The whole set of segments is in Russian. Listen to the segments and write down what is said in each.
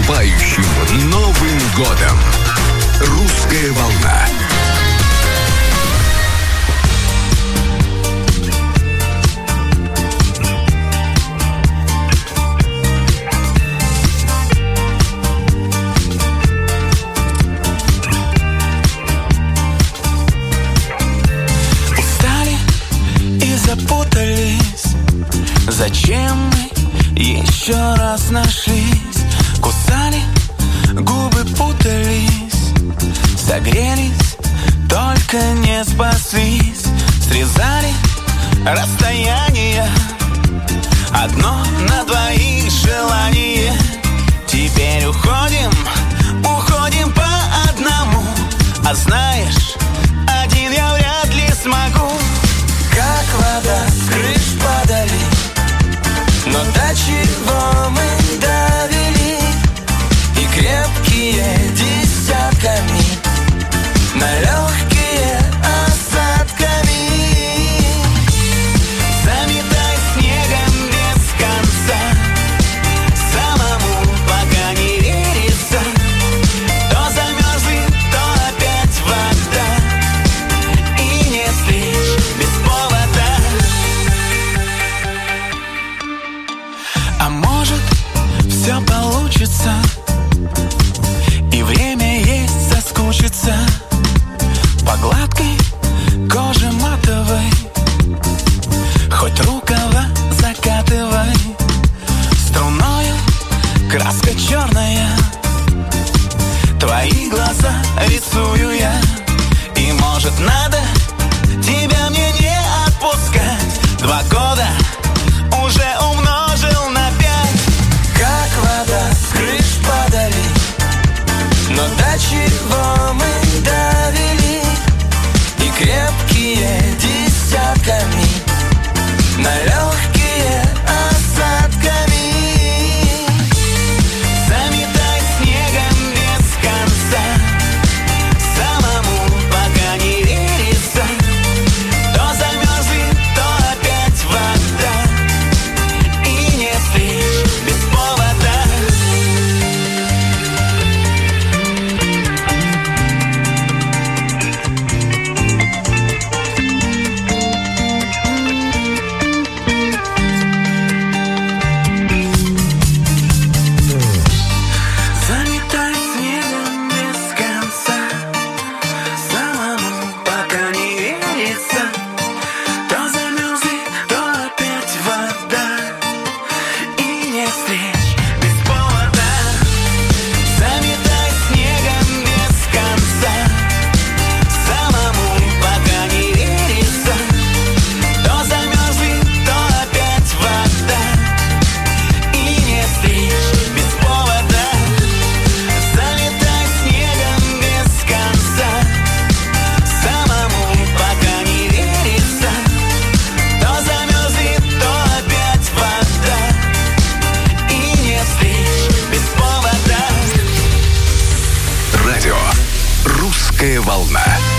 наступающим Новым годом! «Русская волна». Устали и запутались. Зачем мы еще раз нашлись? Кусали, губы путались, согрелись, только не спаслись. Срезали расстояние, одно на двоих желание. Теперь уходим по одному. А знаешь, один я вряд ли смогу. Как вода с крыш падали, но до чего мы довели? И крепкие десятками, на легкие осадками. Заметай снегом без конца, самому пока не верится. То замерзли, то опять вода, и не встреч без повода. А может, все получится, и время есть соскучиться по гладкой коже матовой. Хоть рукава закатывай, струною краска черная, твои глаза рисую я. И может надо тебя мне не отпускать. 2 года уже умножил на 5. Как вода с крыш падали, но до чего мы довели? И крепкие десятками, на легкие осадками. Заметай снегом без конца, самому пока не верится. То замерзли, то опять вода, и не встреч без повода. Заметай снегом без конца, самому пока не верится. То замерзли, то опять вода, и не встреч без повода. Заметай снегом без конца, самому пока не верится. То замерзли, то опять вода, и не встреч без повода. Залетай снегом без конца, самому пока не верится. То замерзли, то опять вода, и не встреч без повода. Радио «Русская волна».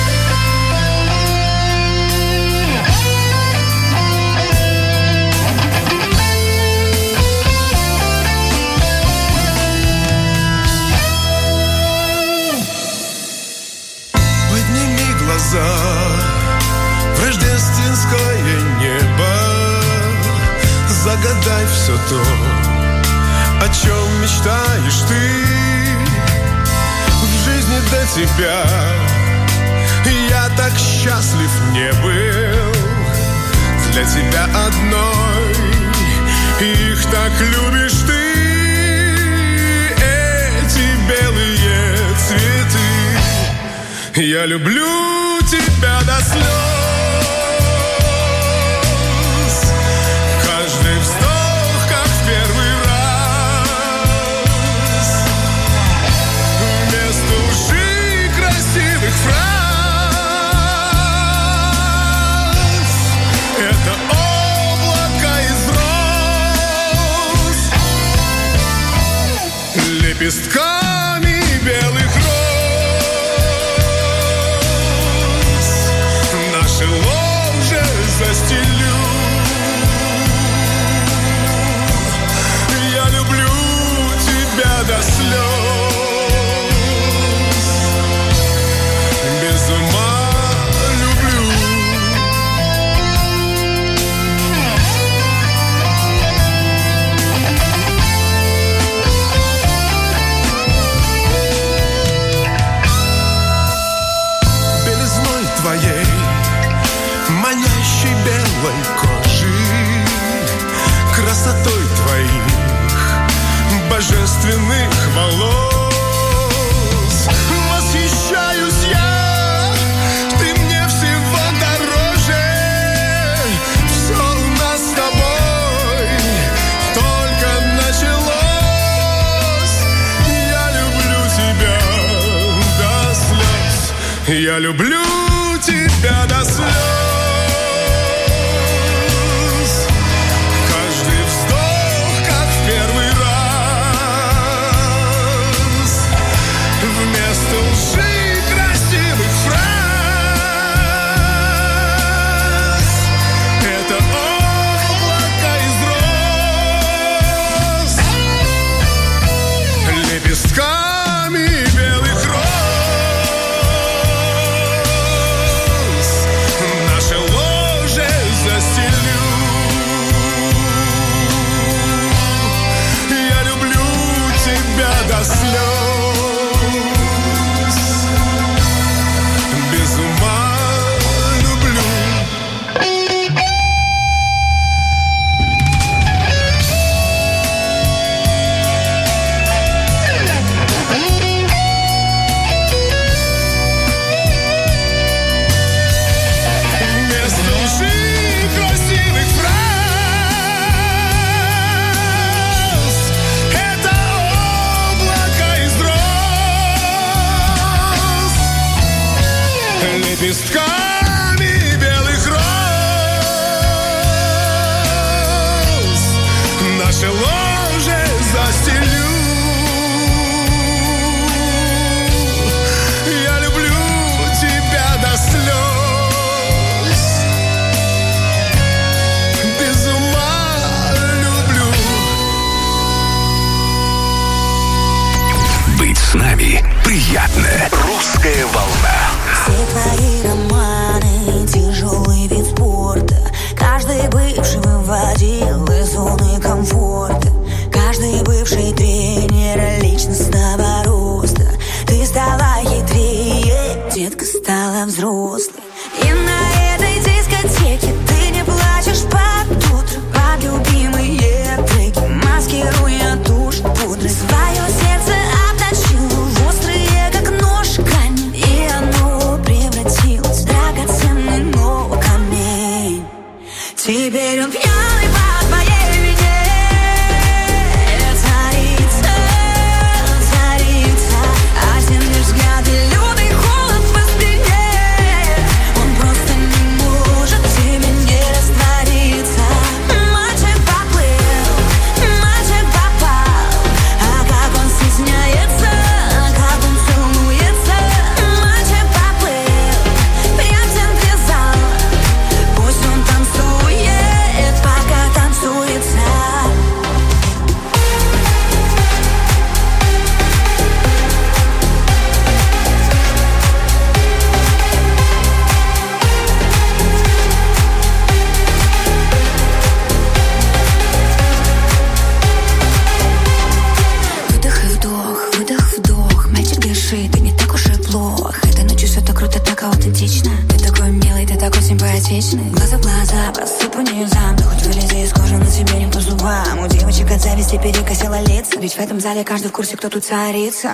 Подними глаза в рождественское небо, загадай все то, о чем мечтаешь ты. В жизни до тебя я так счастлив не был. Для тебя одной их так любишь ты. Эти белые цветы, я люблю тебя до слез. Каждый вздох, как в первый раз. Вместо лжи красивых фраз это облако из роз, лепестками белых роз. Наши ложе застелю. Я люблю тебя до слез. Я люблю тебя до слез. Каждый вздох, как в первый раз. Вместо лжи красивых фраз это облако из роз, лепестками белых роз. Наше ложе застелю. Я люблю тебя до слез. Без ума люблю. Вместо лжи красивых фраз это облако из роз, лепестками белых роз. Наше ложе застелю. Я люблю тебя до слез. Без ума люблю. Быть с нами приятно. Русская волна. Все твои романы, тяжелый вид спорта. Каждый бывший выводил из зоны комфорта. Каждый бывший тренер личностного роста. Ты стала хитрее, детка стала взрослой. И на этой дискотеке ты не плачешь под утро, под любимые треки, маскируя тушь пудрой. Свое сердце обточила в острые, как нож, камень, и оно превратилось в драгоценный, но камень. Теперь он пьяный по твоей вине. Царица, царица, один лишь взгляд и лютый холод по спине. Он просто не может в тебе не раствориться. Мальчик поплыл, мальчик попал. А как он стесняется, как он целуется. Мальчик поплыл, прям в центре зала. Пусть он танцует, пока танцуется. Выдох и вдох, выдох, вдох. Мальчик, дыши, ты не так уж и плох. Этой ночью все так круто, так аутентично. Ты такой милый, ты такой симпатичный. Глаза в глаза, посыпу низам. Да хоть вылези из кожи, на тебе не по зубам. У девочек от зависти перекосило лица. Ведь в этом зале каждый в курсе, кто тут царица.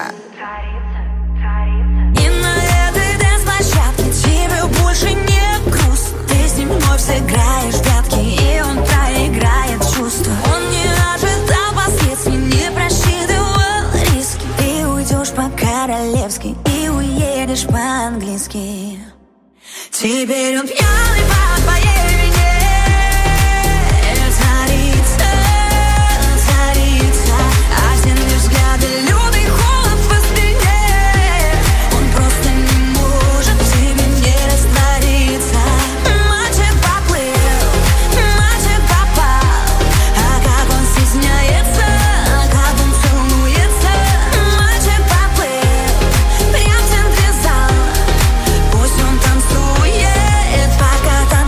И на этой дэнс-площадке тебе больше не грустно. Ты с ним вновь сыграешь в пятки, и он проиграет чувства. Он не ожидал последствий, не просчитывал риски. Ты уйдешь по-королевски и уедешь по-английски. Теперь он пьяный по твоей вине. Царица, царица, один лишь взгляд и лютый холод по спине. Он просто не может в тебе не раствориться. Мальчик поплыл, мальчик попал. А как он стесняется, как он целуется. Мальчик поплыл, прям в центре зала. Пусть он танцует, пока танцуется.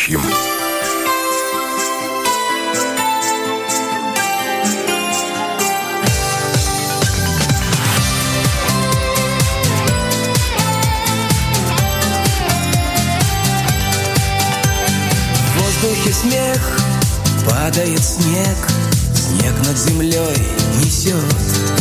ведущим. В воздухе смех, падает снег, снег над землей несет.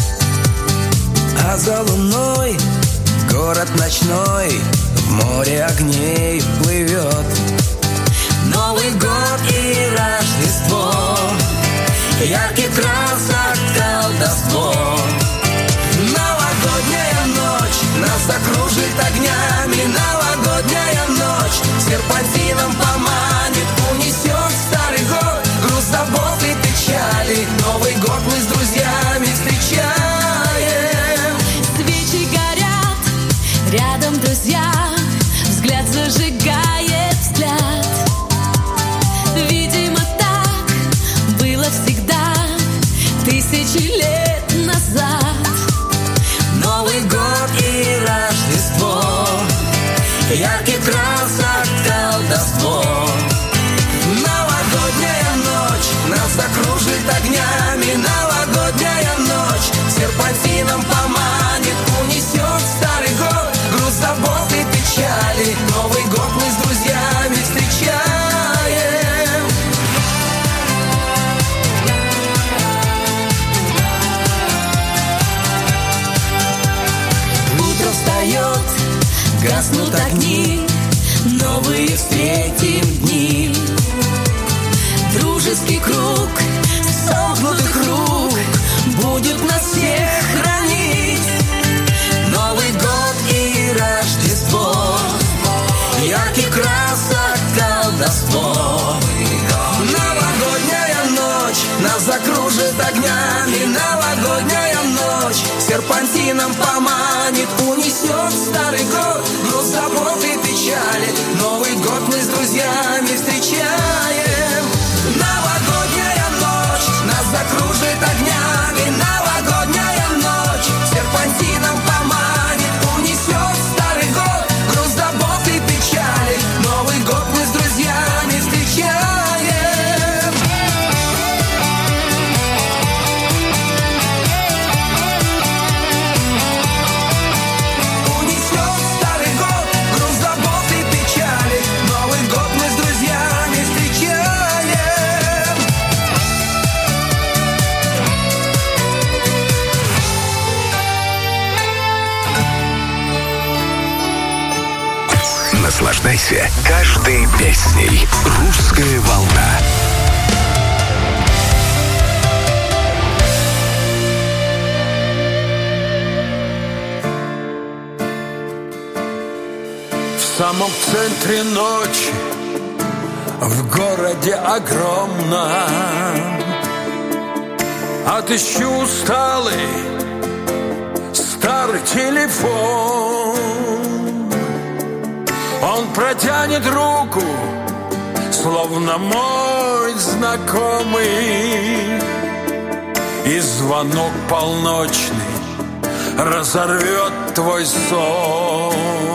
А за луной город ночной в море огней плывет. Новый год и Рождество, ярких красок колдовство. Новогодняя ночь нас закружит огнями. Новогодняя ночь серпантином поманит, унесет старый год, груз забот и печали. Новый год мы с друзьями встречаем. Свечи горят, рядом друзья, взгляд зажигает взгляд. Видимо, так было всегда, тысячи лет назад. Новый год и Рождество, ярких красок колдовство. Новогодняя ночь нас закружит огнями. Новогодняя ночь серпантином поманит, унесет старый год, груз забот и печали. Новый год мы с друзьями встречаем. Утро встает, гаснут огни, новые встретим дни. Дружеский круг сомкнутых рук будет нас всех хранить. Новый год и Рождество, ярких красок колдовство. Новогодняя ночь нас закружит огнями. Новогодняя ночь серпантином поманит, унесет старый год, груз забот и печали. Новый год мы с друзьями встречаем. Новогодняя ночь нас закружит огнями. Новогодняя ночь серпантином поманит, унесет старый год, груз забот и печали. Новый год мы с друзьями встречаем. Унесет старый год, груз забот и печали. Новый год мы с друзьями встречаем. Наслаждайся каждой песней. «Русская волна». В самом центре ночи, в городе огромном, отыщу усталый старый телефон. Он протянет руку, словно мой знакомый, и звонок полночный разорвет твой сон.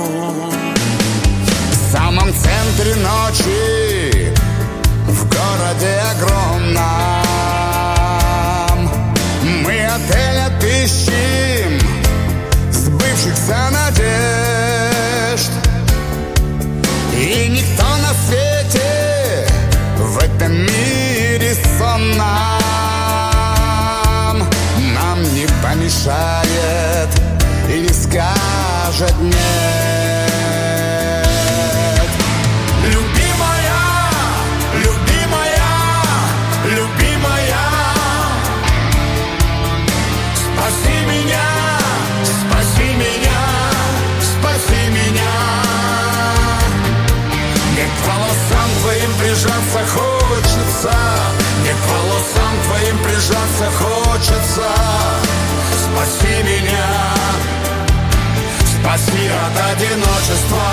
В самом центре ночи, в городе огромном, мы отель отыщем сбывшихся надежд. И никто на свете в этом мире сонном нам не помешает и не скажет нет. Любимая, любимая, любимая, спаси меня, спаси меня, спаси меня. Мне к волосам твоим прижаться хочется, мне к волосам твоим прижаться хочется. Спаси меня, спаси от одиночества.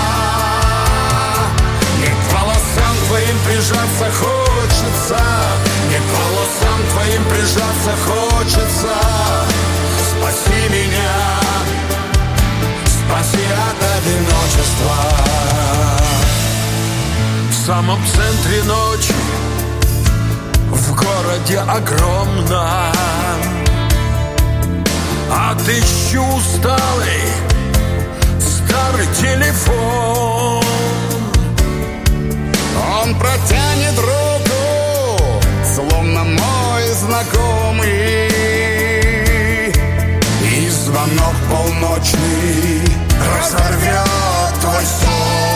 Мне к волосам твоим прижаться хочется, мне к волосам твоим прижаться хочется. Спаси меня, спаси от одиночества. В самом самом центре ночи, в городе огромном, отыщу усталый старый телефон. Он протянет руку, словно мой знакомый, и звонок полночный разорвет твой сон.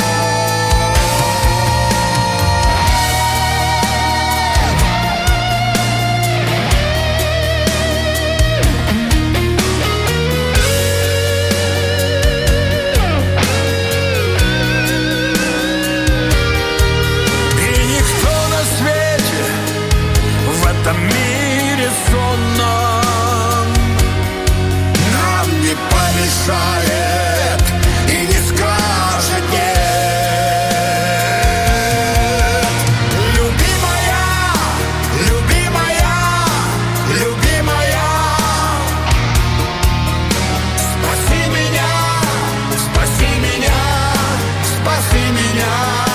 В этом мире сонном нам не помешает и не скажет нет. Любимая, любимая, любимая, спаси меня, спаси меня, спаси меня.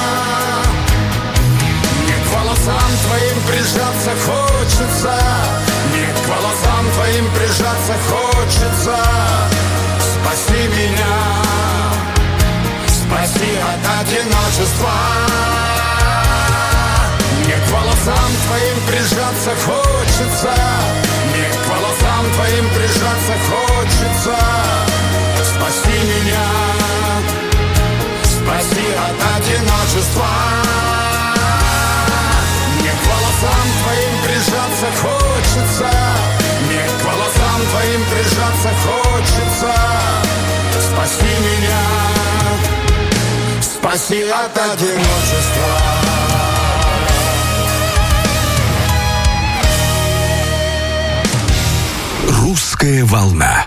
Мне к волосам твоим прижаться хочется, мне к волосам твоим прижаться хочется. Спаси меня, спаси от одиночества. Мне к волосам твоим прижаться хочется, мне к волосам твоим прижаться хочется. Спаси меня, спаси от одиночества. Мне к волосам твоим прижаться хочется, мне к волосам твоим прижаться хочется. Спаси меня, спаси от одиночества. Русская волна.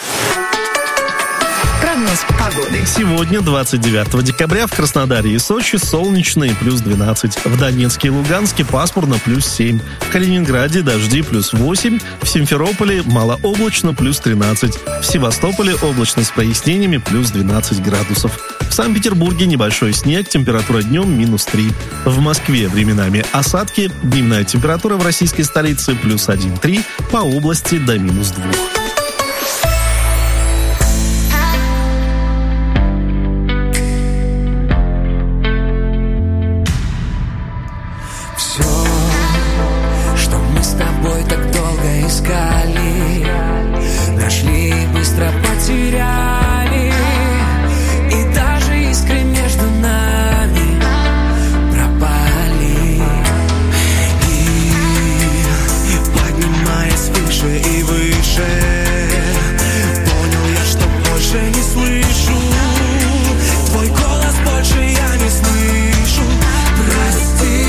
Прогноз погоды. Сегодня, 29 декабря, в Краснодаре и Сочи солнечно и плюс 12. В Донецке и Луганске пасмурно плюс 7. В Калининграде дожди плюс 8. В Симферополе малооблачно плюс 13. В Севастополе облачно с прояснениями плюс 12 градусов. В Санкт-Петербурге небольшой снег, температура днем минус 3. В Москве временами осадки, дневная температура в российской столице плюс 1,3, по области до минус 2. Искали, нашли, быстро потеряли, и даже искры между нами пропали. И поднимаясь выше и выше, понял я, что больше не слышу твой голос, больше я не слышу. Прости,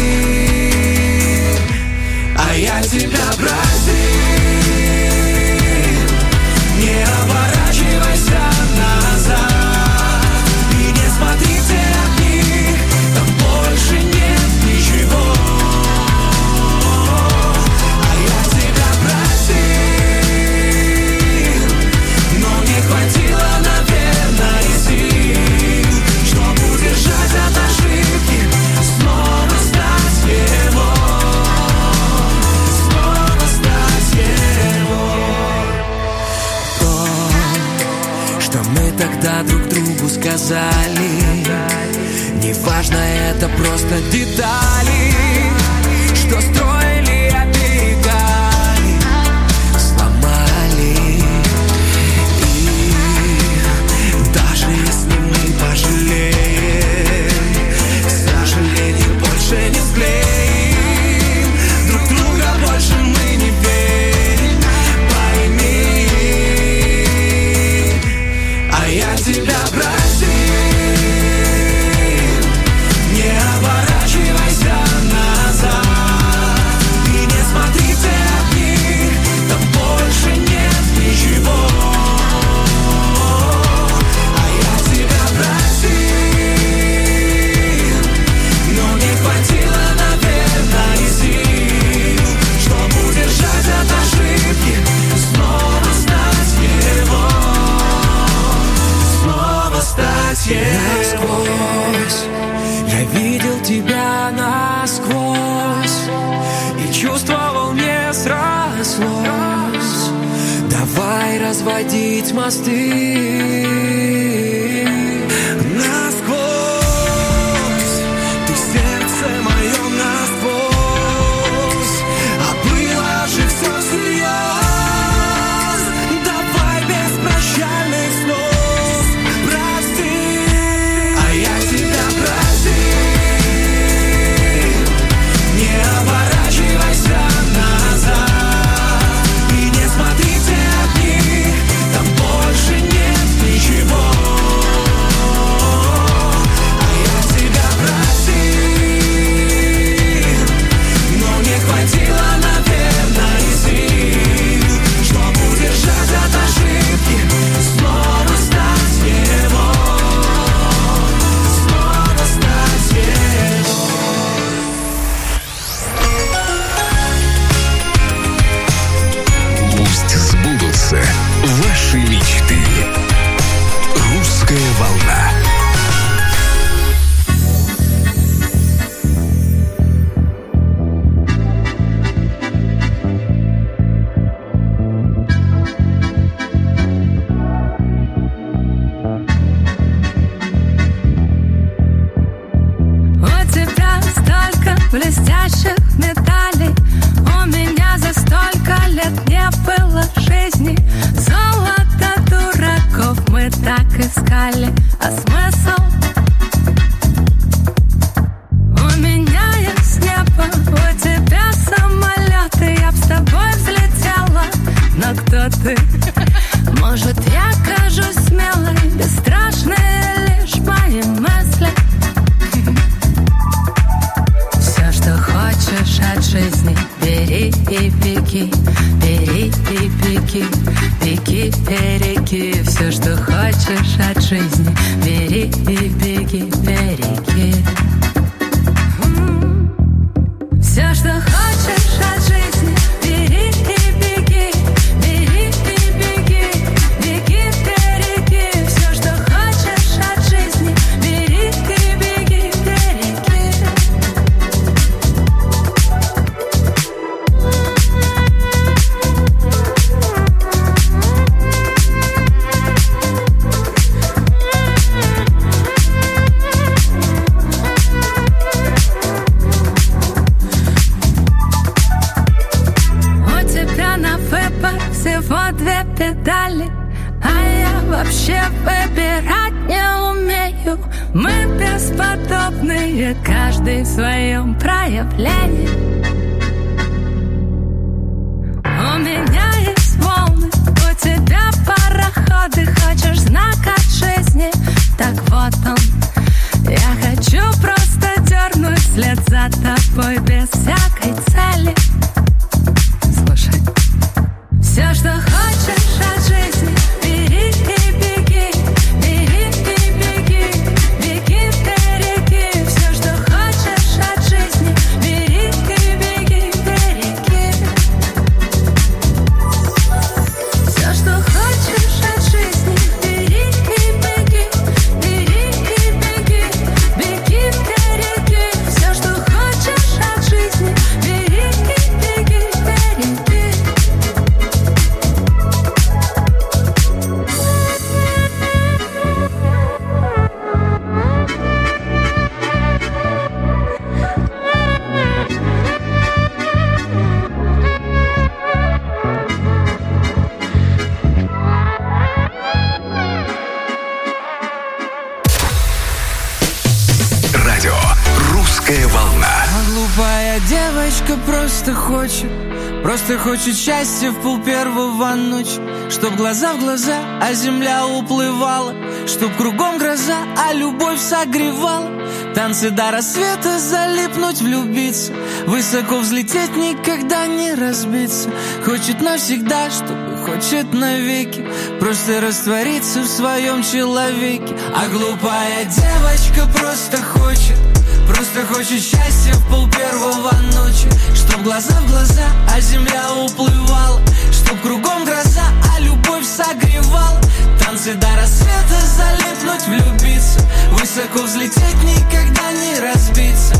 а я тебя простил. Не оборачивайся назад и не смотри в те огни, там больше нет ничего. А я тебя простил, но не хватило, наверное, сил, чтобы удержать от ошибки, снова стать его. Мы тогда друг другу сказали, неважно, это просто детали, что строили, оберегали, сломали. И даже если мы пожалеем, сожаление больше не склеим, друг друга больше мы не верим. Пойми, я тебя простил, не оборачивайся насквозь, и чувствовал не срослось. Давай разводить мосты насквозь. Ты сердце мое насквозь, а было же все всерьез. Давай без прощальных слов, прости, а я тебя простил. Не оборачивайся назад и не смотри в те огни, там больше нет ничего. А я тебя простил, но не хватило, наверное, сил, чтобы удержать от ошибки, снова стать его, снова стать его. Пусть сбудутся ваши мечты. Русская волна. У тебя столько блестящих медалей, у меня за столько лет не было жизни. Золото дураков мы так искали, а смысл? У меня есть небо, у тебя самолеты, я б с тобой взлетела. Но кто ты? Может, я кажусь смелой, бесстрашной лишь мои мысли. Все, что хочешь от жизни, бери и беги, бери и беги, беги, береги. Все, что хочешь от жизни, бери и беги, береги. Все, что хочешь от жизни, бери и беги, бери и беги, беги, береги. Все, что хочешь от жизни, бери и беги, береги. У тебя на выбор всего 2 педали, а я вообще выбирать не умею. Мы бесподобные, каждый в своем проявлении. У меня есть волны, у тебя пароходы. Хочешь знак от жизни? Так вот он. Я хочу просто дернуть вслед за тобой без всякой цели. Слушай. Все, что хочешь от жизни, бери и беги, бери и беги, беги, береги. Все, что хочешь от жизни, бери и беги, береги. Все, что хочешь от жизни, бери и беги, бери и беги, беги, береги. Все, что хочешь от жизни, бери и беги, береги. Радио «Русская волна». А глупая девочка просто хочет счастья в 1:30 ночи. Чтоб глаза в глаза, а земля уплывала, чтоб кругом гроза, а любовь согревала. Танцы до рассвета, залипнуть, влюбиться, высоко взлететь, никогда не разбиться. Хочет навсегда, чтобы хочет навеки, просто раствориться в своем человеке. А глупая девочка просто хочет счастья в 1:30 ночи. Чтоб глаза в глаза, а земля уплывала, чтоб кругом гроза, а любовь согревала. Танцы до рассвета, залипнуть, влюбиться, высоко взлететь, никогда не разбиться. Хочет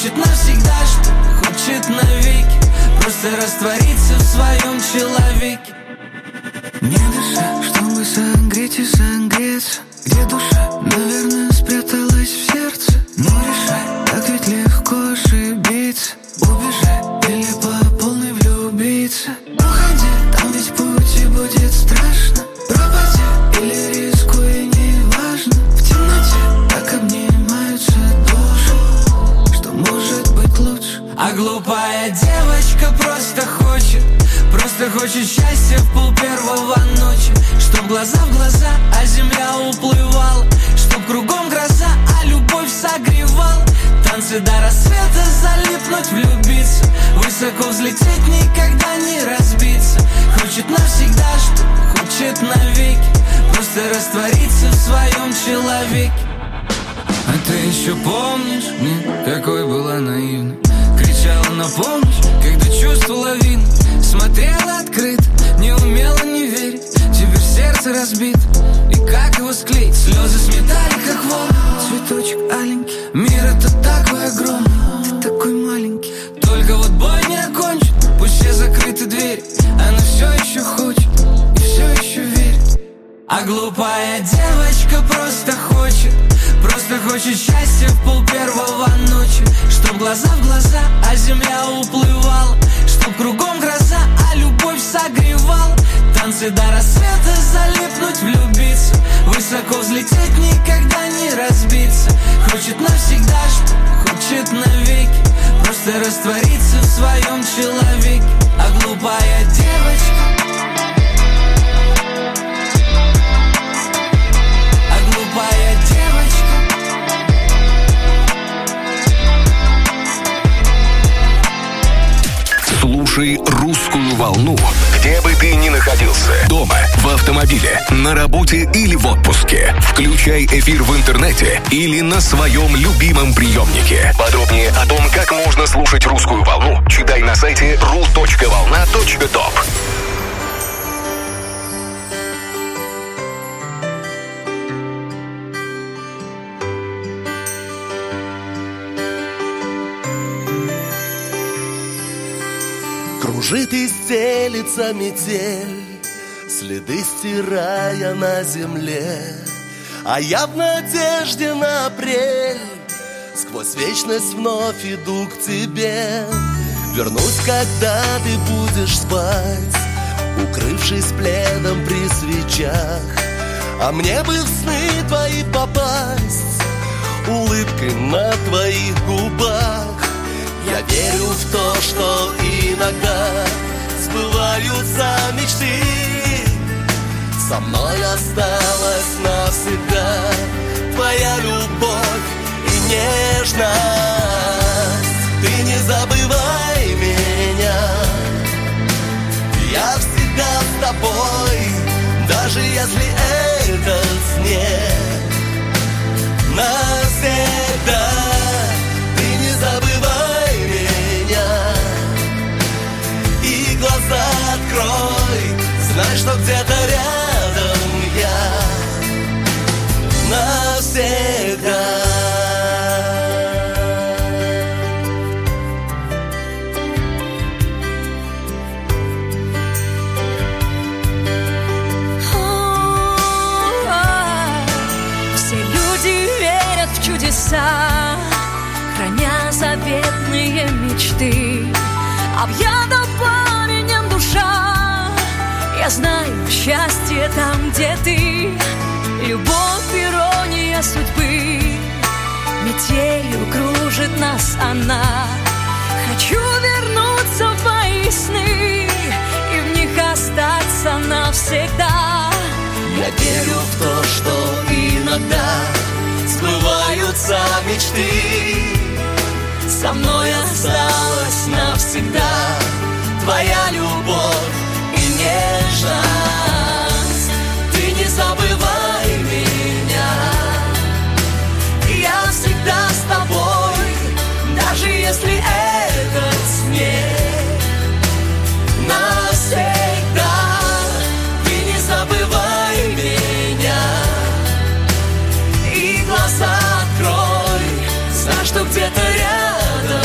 хочет навсегда, что хочет навеки, просто раствориться в своем человеке. Не душа, чтобы согреть и согреться. Где душа? Наверное, спряталась в сердце. Но решай, так ведь легко ошибиться. Убежать или по полной влюбиться. Уходи, там ведь пути будет страшно. Пропади или рискуй, неважно. В темноте так обнимаются души, что может быть лучше. А глупая девочка просто хочет счастья в 1:30 ночи. Чтоб глаза в глаза, а земля уплывала. Чтоб кругом гроза, а любовь согревала. Танцы до рассвета, залипнуть, влюбиться. Высоко взлететь, никогда не разбиться. Хочет навсегда, что хочет навеки, просто раствориться в своем человеке. А ты еще помнишь, какой была наивна? Кричала на помощь, когда чувство лавина. Смотрела открыто, не умела не верить. Теперь сердце разбито, и как его склеить? Слезы сметали, как волны. Цветочек аленький, мир это такой огромный, ты такой маленький. Только вот бой не окончен, пусть все закрыты двери. Она все еще хочет и все еще верит. А глупая девочка просто хочет счастья в 1:30 ночи. Чтоб глаза в глаза, а земля уплывала. Чтоб кругом гроза, а любовь согревала. Танцы до рассвета, залипнуть, влюбиться. Высоко взлететь, никогда не разбиться. Хочет навсегда, что хочет навеки, просто раствориться в своем человеке. А глупая девочка, глупая девочка. Слушай «Русскую волну», где бы ты ни находился. Дома, в автомобиле, на работе или в отпуске. Включай эфир в интернете или на своем любимом приемнике. Подробнее о том, как можно слушать «Русскую волну», читай на сайте ru.volna.top. Кружит и стелится метель, следы стирая на земле. А я в надежде на апрель сквозь вечность вновь иду к тебе. Вернусь, когда ты будешь спать, укрывшись пледом при свечах. А мне бы в сны твои попасть, улыбкой на твоих губах. Я верю в то, что иногда сбываются мечты. Со мной осталась навсегда твоя любовь и нежность. Ты не забывай меня, я всегда с тобой, даже если это в сне. Навсегда ты не забывай меня, и глаза открой, знай, что где-то рядом я навсегда. Все люди верят в чудеса, храня заветные мечты. Объята пламенем душа, я знаю, счастье там, где ты. Любовь, ирония судьбы, метелью кружит нас она. Хочу вернуться в мои сны и в них остаться навсегда. Я верю в то, что иногда сбываются мечты. Со мной осталась навсегда твоя любовь и нежность. Ты не забывай меня, я всегда с тобой, даже если это в сне. Навсегда ты не забывай меня, и глаза открой, знай, что где-то рядом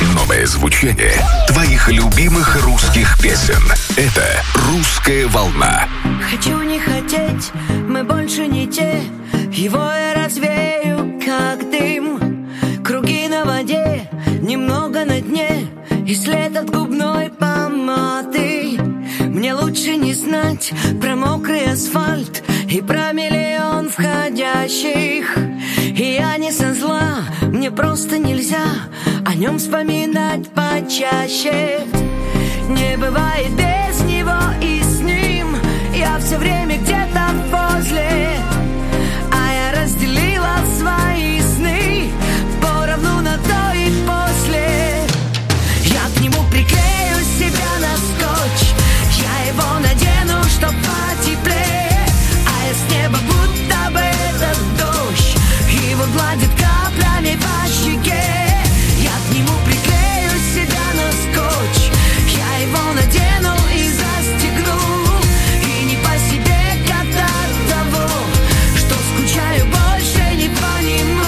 Новое звучание твоих любимых русских песен. Это «Русская волна». Хочу не хотеть, мы больше не те. Его я развею, как дым. Круги на воде, немного на дне. И след от губной помады. Мне лучше не знать про мокрый асфальт и про миллион входящих. И я не со зла, мне просто нельзя о нем вспоминать почаще. Не бывает без него и с ним. Я все время где-то возле. А я разделила свои сны поровну на до и после. Я к нему приклею себя на скотч. Я его надену, чтоб потеплее. А я с неба будто бы этот дождь. Его гладит каплями по щеке. Я к нему приклею себя на скотч. Я его надену и застегну. И не по себе, когда от того, что скучаю больше не по нему.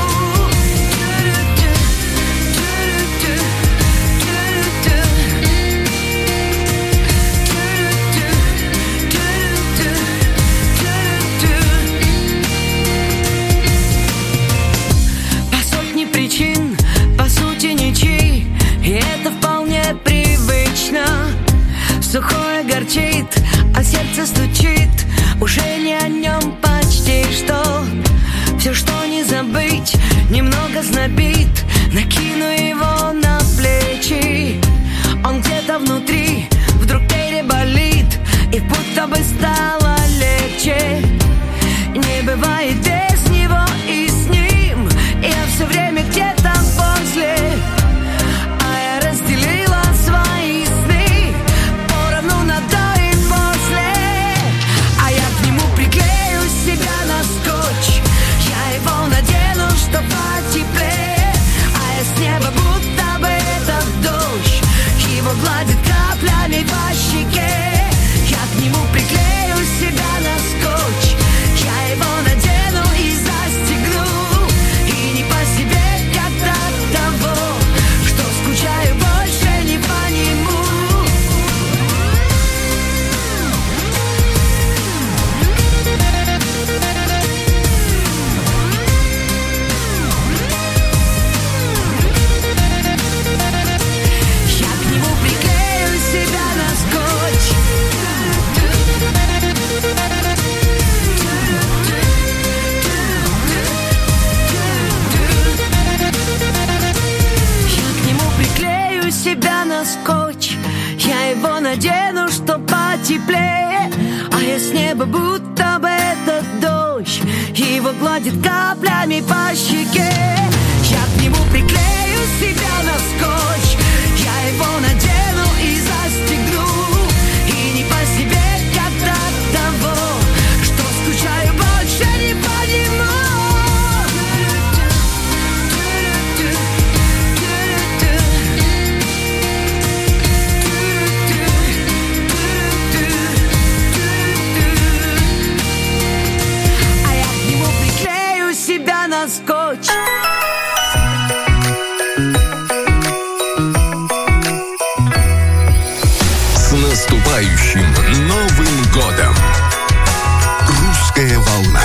По сотне причин, по сути ничьи, и это вполне привычно. Сухое горчит, а сердце стучит. Уже не о нем почти что. Все, что не забыть, немного знобит. Накину его на плечи. Он где-то внутри вдруг переболит. И будто бы стало легче. Не бывает без него и с ним. Я все время где-то возле. А я разделила свои сны поровну на до и после. А я к нему приклею себя на скотч. Я его надену, чтоб потеплее. А я с неба будто бы этот дождь. Его гладит каплями по щеке. Я к нему приклею себя на скотч. Я его надену и застегну. И не по себе, как от того, что скучаю больше не по нему. Я к нему приклею себя на скотч. Я к нему приклею себя на скотч. Я его надену, чтоб потеплее. А я с неба будто бы этот дождь. Его гладит каплями по щеке. Я к нему приклею себя на скотч. Я его надену и застегну. И не по себе, как от того, что скучаю больше не по нему. А я к нему приклею себя на скотч. С наступающим Новым годом! «Русская волна».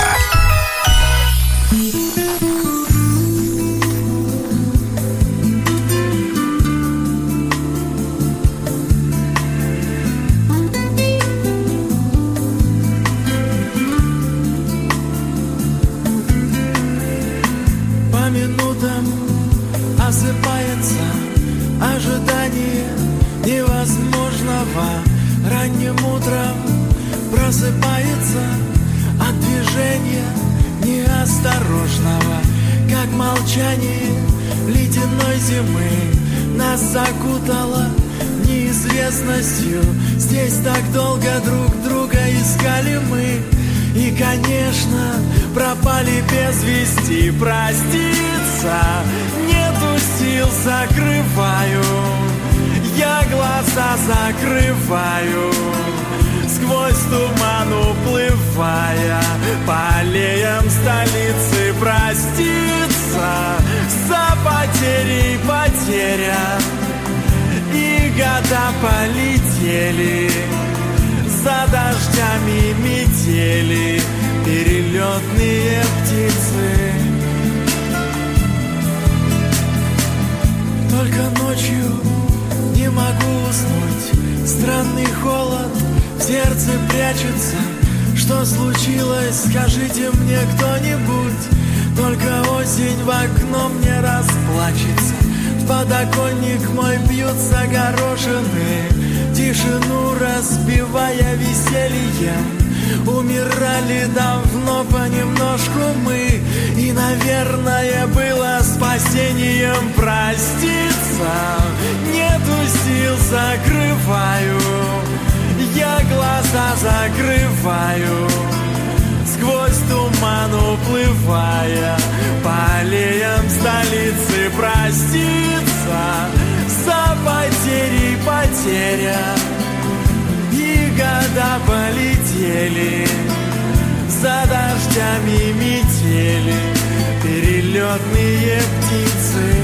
По минутам осыпается ожидание невозможного. Ранним утром просыпается от движения неосторожного, как молчание ледяной зимы нас закутало неизвестностью. Здесь так долго друг друга искали мы. И, конечно, пропали без вести. Проститься нету сил, закрываю. Я глаза закрываю. Сквозь туман уплывая по аллеям столицы. Проститься за потерей потеря. года полетели, за дождями метели, перелетные птицы. Только ночью не могу уснуть, странный холод в сердце прячется. Что случилось, скажите мне кто-нибудь. Только осень в окно мне расплачется. В подоконник мой бьются горошины, тишину разбивая весельем. Умирали давно понемножку мы, и, наверное, было спасением проститься. Нету сил, закрываю, я глаза закрываю, сквозь туман уплывая, по аллеям столицы проститься. За потерей потеря, и года полетели, за дождями метели, перелетные птицы.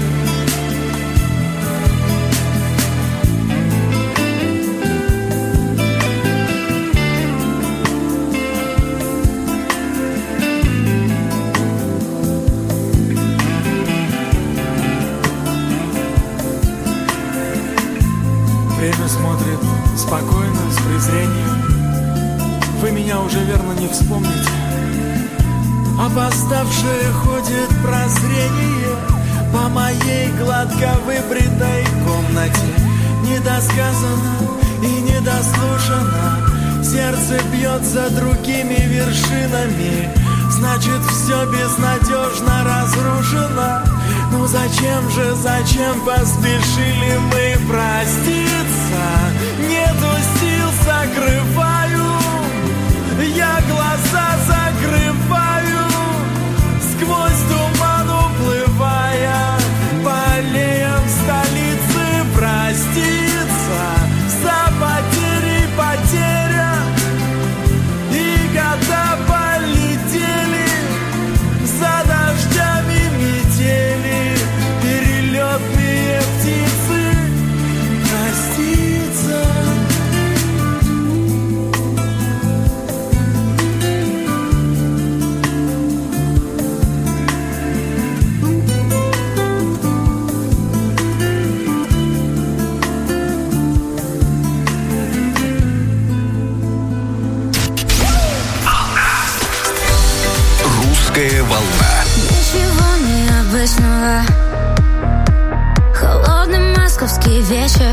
Время смотрит спокойно, с презрением. Вы меня уже верно не вспомните. Опоздавшее ходит прозрение по моей гладко выбритой комнате. Недосказано и недослушано, сердце бьется другими вершинами. Значит, все безнадежно разрушено. Ну зачем поспешили мы проститься? Нету сил, закрываю, я глаза закрываю, сквозь туман уплывая, по аллеям столицы проститься. За потери потеря, и года полетели, за дождями метели, перелетные птицы проститься. Русская волна. Ничего необычного, холодный московский вечер,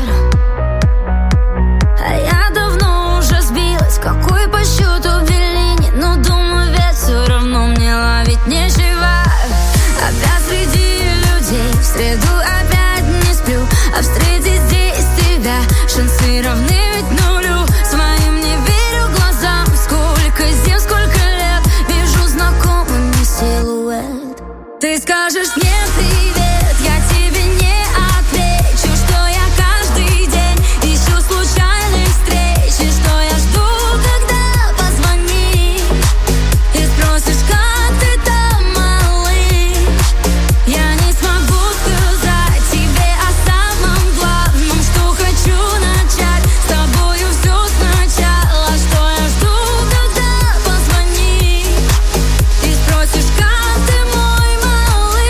а я давно уже сбилась, какой по счету Беллини. Но думаю, ведь все равно мне ловить нечего. Опять среди людей, в среду опять не сплю, а встретить здесь тебя шансы равны ведь нулю. Своим не верю глазам, сколько зим, сколько лет вижу знакомый силуэт. Ты скажешь мне привет, я тебе не отвечу, что я каждый день ищу случайной встречи, что я жду, когда позвонишь и спросишь, как ты там, малыш. Я не смогу сказать тебе о самом главном, что хочу начать с тобою все сначала, что я жду, когда позвонишь и спросишь, как ты, мой малыш.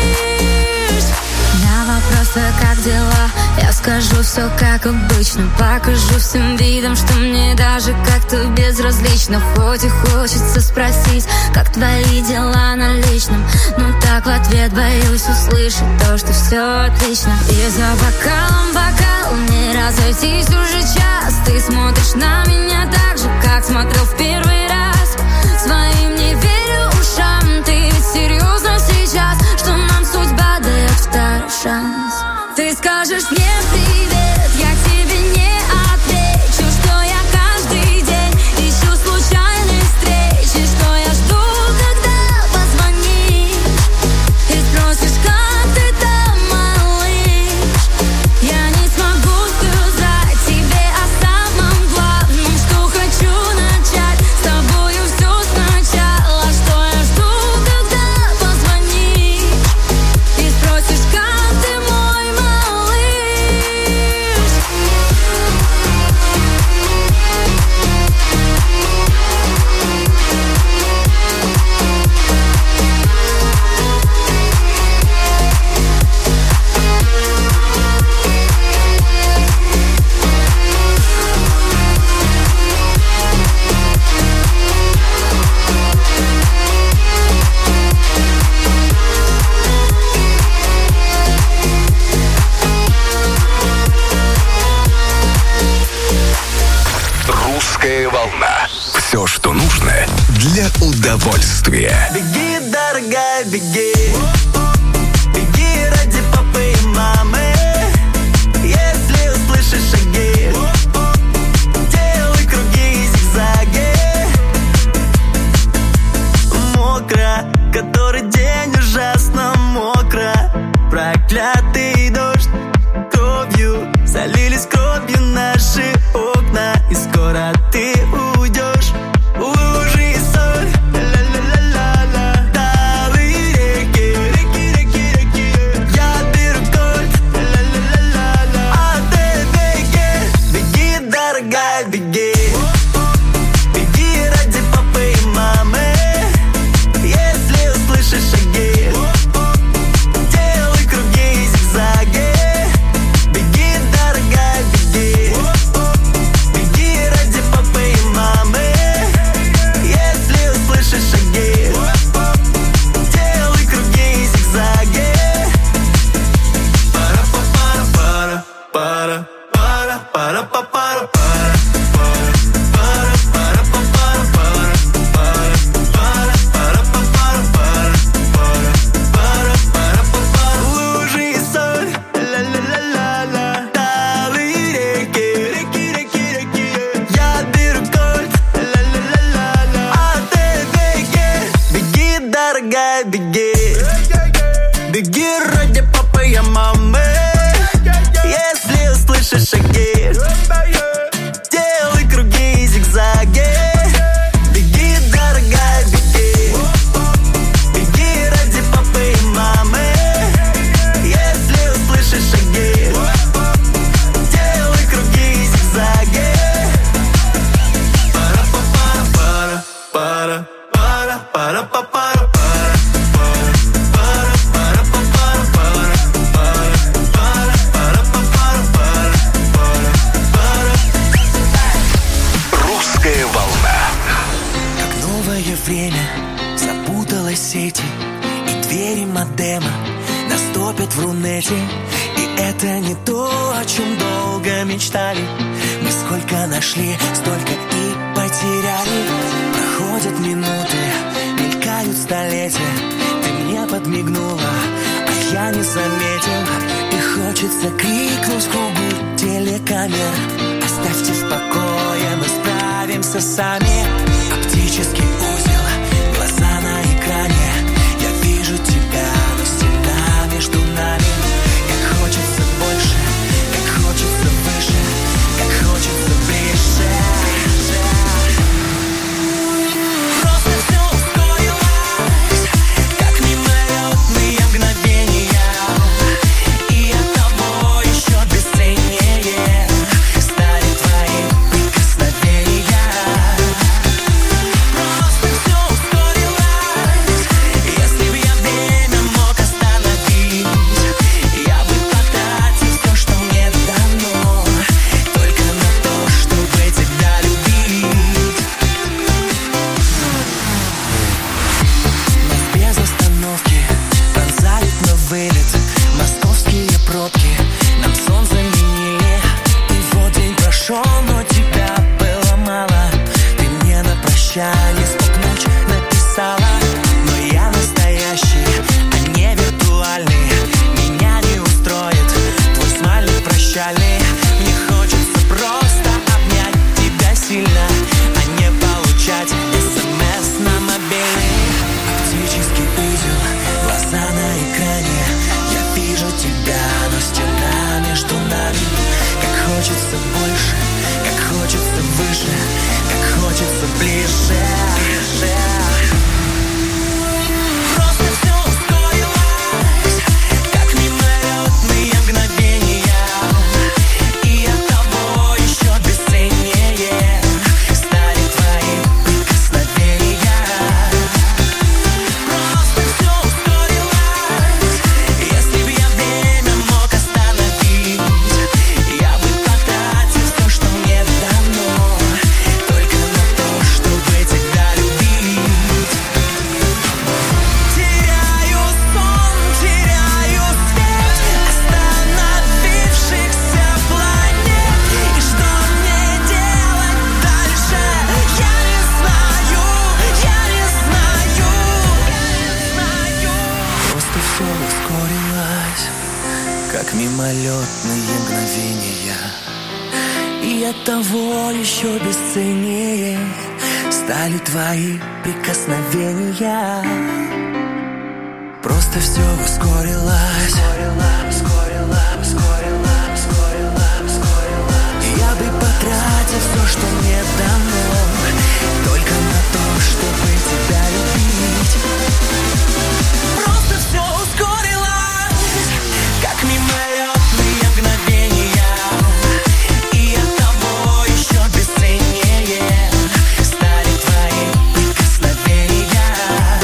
На вопросы, как дела, я скажу все как обычно, покажу всем видом, что мне даже как-то безразлично. Хоть и хочется спросить, как твои дела на личном, но так в ответ боюсь услышать то, что все отлично. И за бокалом бокал не разойтись уже час. Ты смотришь на меня так же, как смотрел в первый раз. Своим не верю ушам, ты ведь серьезно сейчас, что нам судьба дает второй шанс. Ты скажешь мне привет, я тебе не отвечу, что я каждый день ищу случайной встречи, что я жду, когда позвонишь и спросишь, как ты там, малыш. Я не смогу сказать тебе о самом главном, что хочу начать с тобою все сначала, что я жду, когда позвонишь и спросишь, как ты, мой малыш. удовольствие. Беги, дорогая, беги. Беги ради папы и мамы. Если услышишь шаги, делай круги и зигзаги. Мокро, который день ужасно мокро. Проклятый дождь, кровью залились кровью наши окна. И скоро ты уйдешь. Лужи и соль, ла-ла-ла-ла-ла. Талые реки, реки. Я беру кольт, ла-ла-ла-ла-ла. А ты беги, беги, дорогая, беги. Беги ради папы и мамы. Если услышишь шаги, делай круги и зигзаги. Беги, дорогая, беги. Беги ради папы и мамы. Если услышишь шаги, делай круги и зигзаги. Лужи и соль, ла-ла-ла-ла-ла. Талые реки, реки. Я беру кольт, ла-ла-ла-ла-ла. А ты беги, беги, дорогая, беги. Беги ради папы и мамы. Если услышишь шаги, делай круги и зигзаги. Беги, дорогая, беги. Беги ради папы и мамы. Если услышишь шаги, делай круги и зигзаги. Русская волна. Как новое время запуталось сети, и двери модема наступят в Рунете. И это не то, о чем долго мечтали. Мы сколько нашли, столько и потеряли. Проходят минуты, мелькают столетия. Ты мне подмигнула, а я не заметил. И хочется крикнуть в кругу телекамер: оставьте в покое, мы справимся сами. Оптический узел, глаза на экране. Я вижу тебя, но стена между нами. Как хочется больше, как хочется выше, как хочется ближе. Просто все ускорилось, как мимолетные мгновения. И оттого еще бесценнее стали твои прикосновения. Просто все ускорилось. Если бы я время мог остановить, я бы потратил все, что мне дано, только на то, чтобы тебя любить. Нас без остановки пронзают на вылет московские пробки. Нам сон заменили, и вот день прошел, но тебя было мало. Ты мне на прощание стук ночь написала. Но я настоящий, а не виртуальный. Меня не устроит твой смайлик прощальный. Мне хочется просто обнять тебя сильно, а не получать СМС на мобильный. Оптический узел, глаза на экране. Я вижу тебя, но стена между нами. Как хочется больше, как хочется выше, как хочется ближе. Просто все ускорилось, как мимолетные мгновения. И оттого еще бесценнее стали твои прикосновения. Просто все ускорилось. Если бы я время мог остановить, я бы потратил все, что мне дано, оттого еще бесценнее стали твои прикосновения. Просто все ускорилось. Я бы потратил все, что мне дано, только на то, чтобы тебя любить. Просто все ускорилось, как мимолетные мгновения, и оттого еще бесценнее стали твои прикосновения.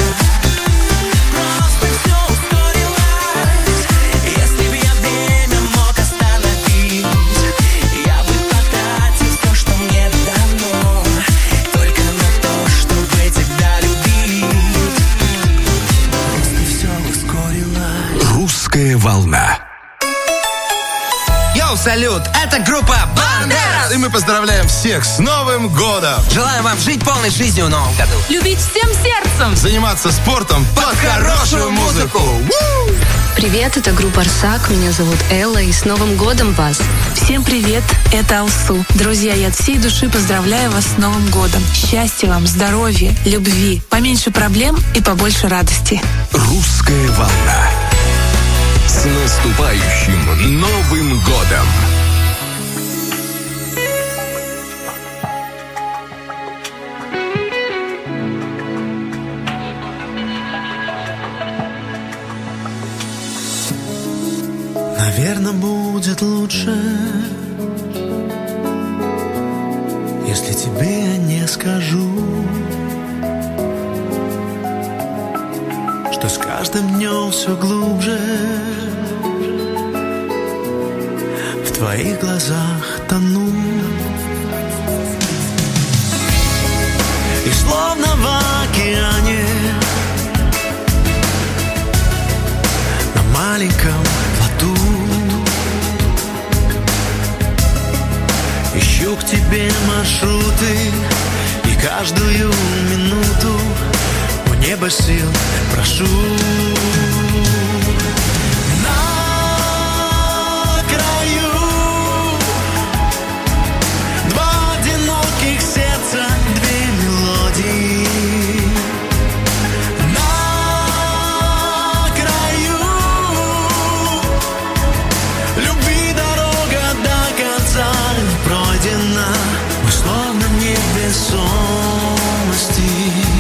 Просто все ускорилось, если бы я время мог остановить, я бы потратил все, что мне дано, только на то, чтобы тебя любить. Просто все ускорилось. Русская волна. Йоу, салют! Это группа Бандерас! И мы поздравляем всех с Новым годом! Желаем вам жить полной жизнью в новом году. Любить всем сердцем. Заниматься спортом под хорошую музыку! Привет, это группа Арсак, меня зовут Элла, и с Новым годом вас! Всем привет, это Алсу. Друзья, я от всей души поздравляю вас с Новым годом. Счастья вам, здоровья, любви, поменьше проблем и побольше радости. Русская волна. С наступающим Новым годом! Наверное, будет лучше, если тебе я не скажу, что с каждым днем все глубже в твоих глазах тону. И словно в океане на маленьком плоту ищу к тебе маршруты, и каждую минуту у неба сил прошу. На краю два одиноких сердца, две мелодии. На краю любви дорога до конца пройдена, мы словно в невесомости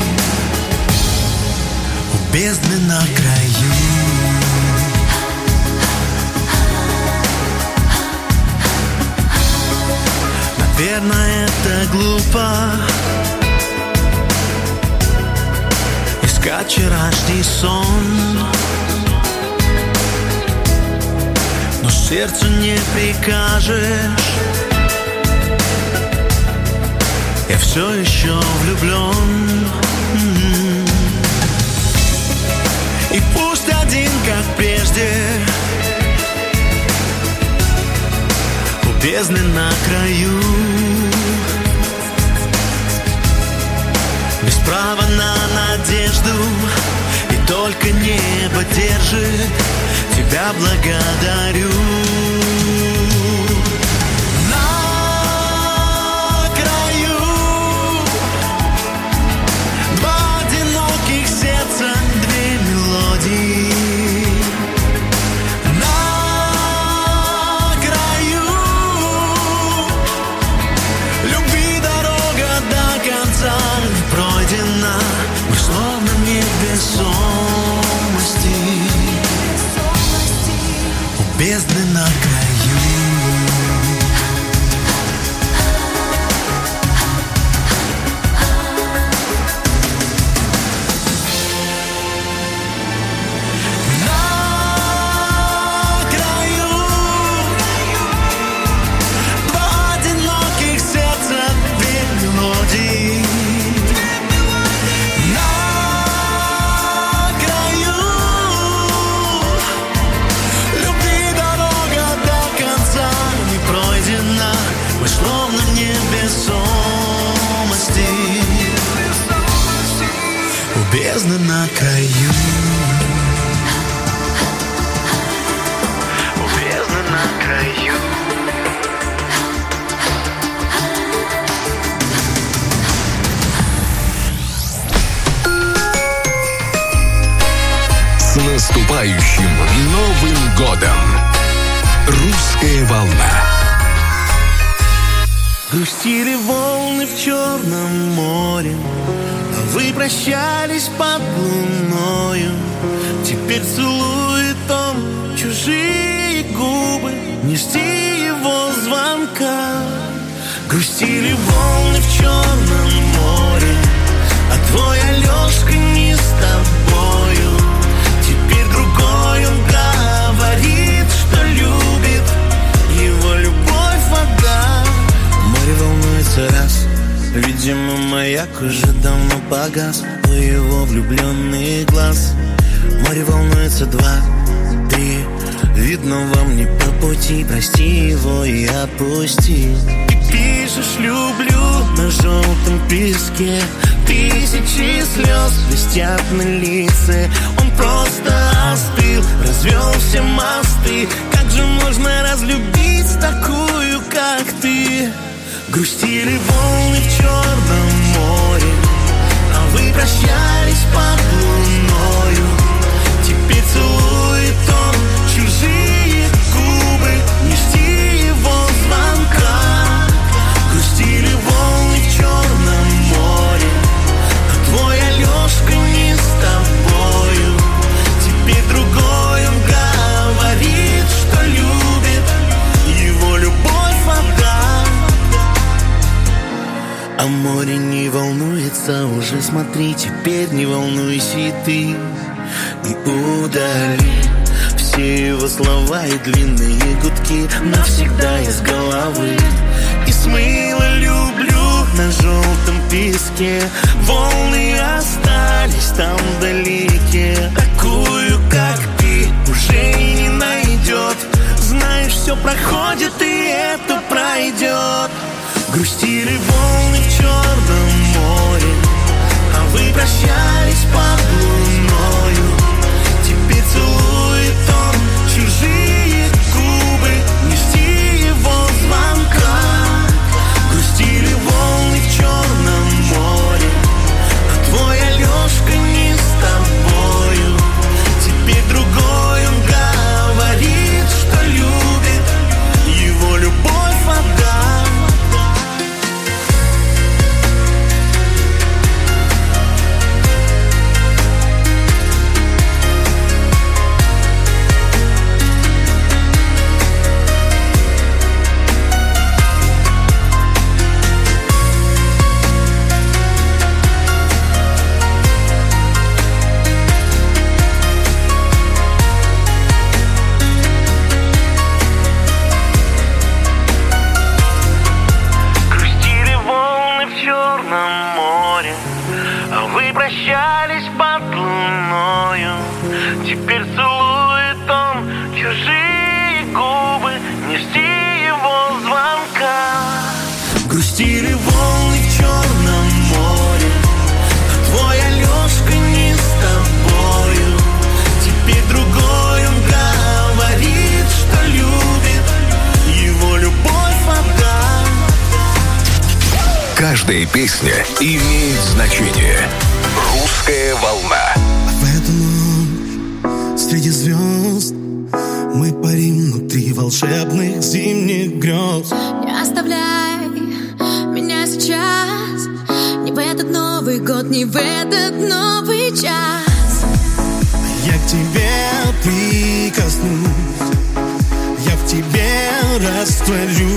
у бездны на краю. Наверное, это глупо искать вчерашний сон, но сердцу не прикажешь, я все еще влюблен. И пусть один, как прежде, у бездны на краю, без права на надежду, и только небо держит, тебя благодарю. Бездны на краю. На краю два одиноких сердца, две мелодии. Словно в невесомости у бездны на краю. У бездны на краю. наступающим Новым годом! «Русская волна». Грустили волны в Черном море, а вы прощались под луною. Теперь целует он чужие губы, не жди его звонка. Грустили волны в Черном море, а твой Алешка не с тобою. Теперь другой он говорит, что любит, его любовь вода. Море волнуется раз, видимо, маяк уже давно погас у его влюбленный глаз. Море волнуется два, три, видно вам не по пути, прости его и отпусти. Ты пишешь «люблю» на желтом песке, тысячи слез блестят на лице. Он просто остыл, развел все мосты. Как же можно разлюбить такую, как ты? Грустили волны в Черном море, а вы прощались под луною. Теперь целует он чужие губы, не жди его звонка. Грустили волны в Черном море, а твой Алешка не с тобою. Теперь другой он говорит, что любит, его любовь вода. А море не волнуется уже, смотри, теперь не волнуйся и ты. И удали все его слова и длинные гудки навсегда из головы. И смыло «люблю» на желтом песке, волны остались там вдалеке. Такую, как ты, уже и не найдет. Знаешь, все проходит, и это пройдет. Грустили волны в Черном море, а вы прощались под луною. Теперь целует он чужие губы, не жди его звонка. Грустили волны в Черном море, а твой Алешка не с тобою. Теперь другой он говорит, что любит, его любовь вода. Прощались под луною, теперь целует он чужие губы, не жди его звонка. Грустили волны в Черном море, а твой Алешка не с тобою. Теперь другой он говорит, что любит, его любовь вода. Каждая песня имеет значение. «Русская волна». В эту ночь среди звезд мы парим внутри волшебных зимних грез. Не оставляй меня сейчас, ни в этот Новый год, ни в этот новый час. Я к тебе прикоснусь, я в тебе растворюсь.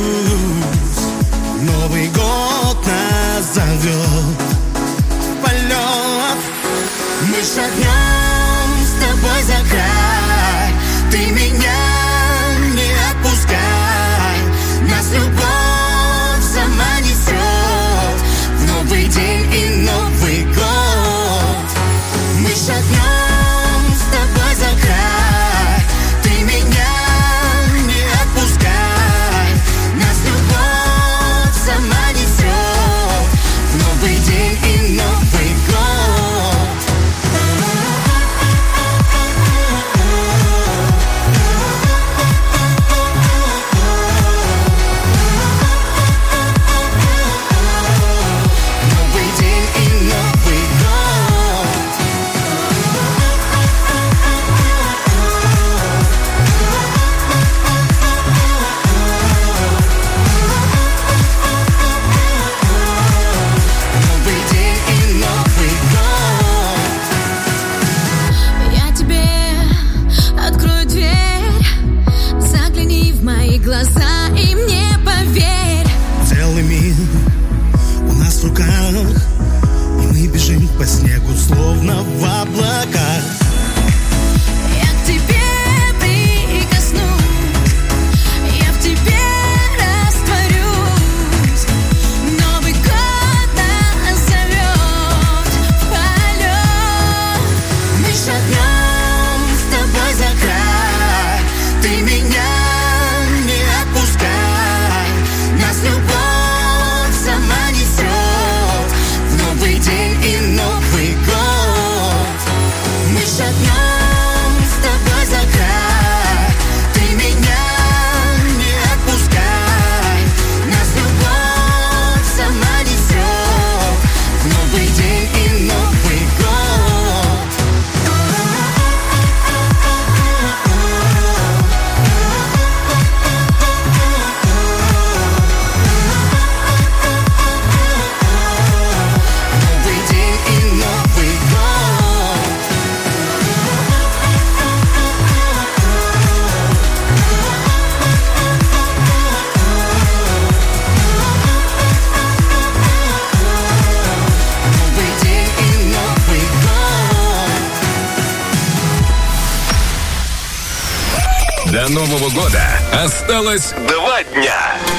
Новый год нас зовет в полет. Мы шагнем с тобой за край, ты меня не отпускай. Нас любовь сама несет в новый день и Новый год. Мы шагнем с тобой за край, ты меня не отпускай. Нас любовь сама несет в новый день и Новый год. Нового года осталось 2 дня.